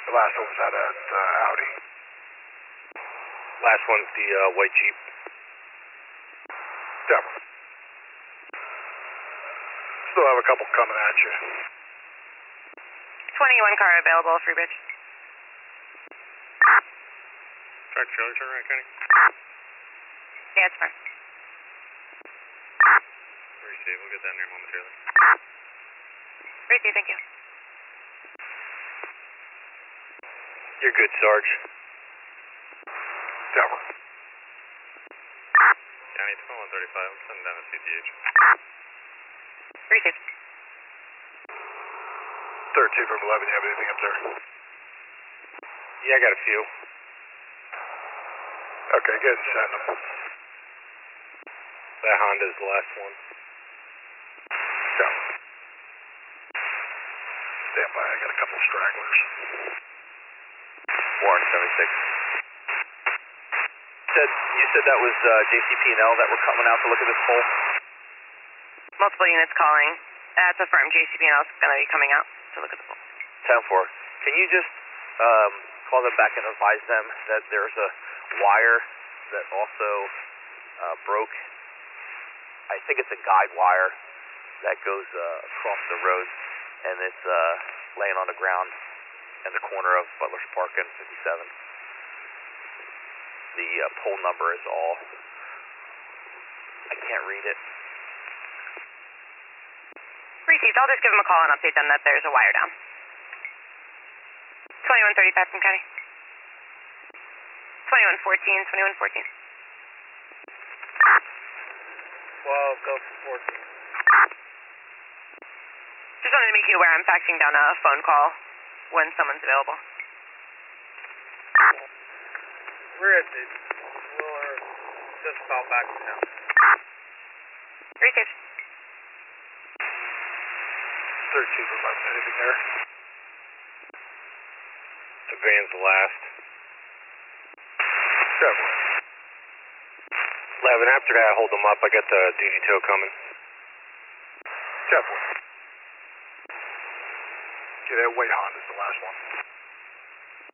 The last one was out at Audi. Last one's the white Jeep. Denver. Still have a couple coming at you. 21 car available, Freebridge. Track trailer, turn right, Kenny. Yeah, it's fine. Receive, we'll get down there momentarily. Receive, thank you. You're good, Sarge. Denver. County 2135, I'm sending down to CTH. Receive. 13 from 11, you have anything up there? Yeah, I got a few. Okay, go ahead and send them. That Honda's the last one. Denver. Stand by, I got a couple of stragglers. Warren 76. You said that was JCP&L that were coming out to look at this pole? Multiple units calling. That's affirmed. JCP&L is going to be coming out to look at the pole. 10-4. Can you just call them back and advise them that there's a wire that also broke? I think it's a guide wire that goes across the road, and it's laying on the ground in the corner of Butler's Park and 57. The pole number is all, I can't read it. Received. I'll just give them a call and update them that there's a wire down. 2135 from County. 2114, 2114. 12, go for 14. Just wanted to make you aware I'm faxing down a phone call when someone's available. Where is it? We're just about back to town. Received. 13 from 11, anything there? The van's the last. Denver. 11, after that, hold them up. I got the duty tow coming. Denver. Okay, that white Honda's the last one.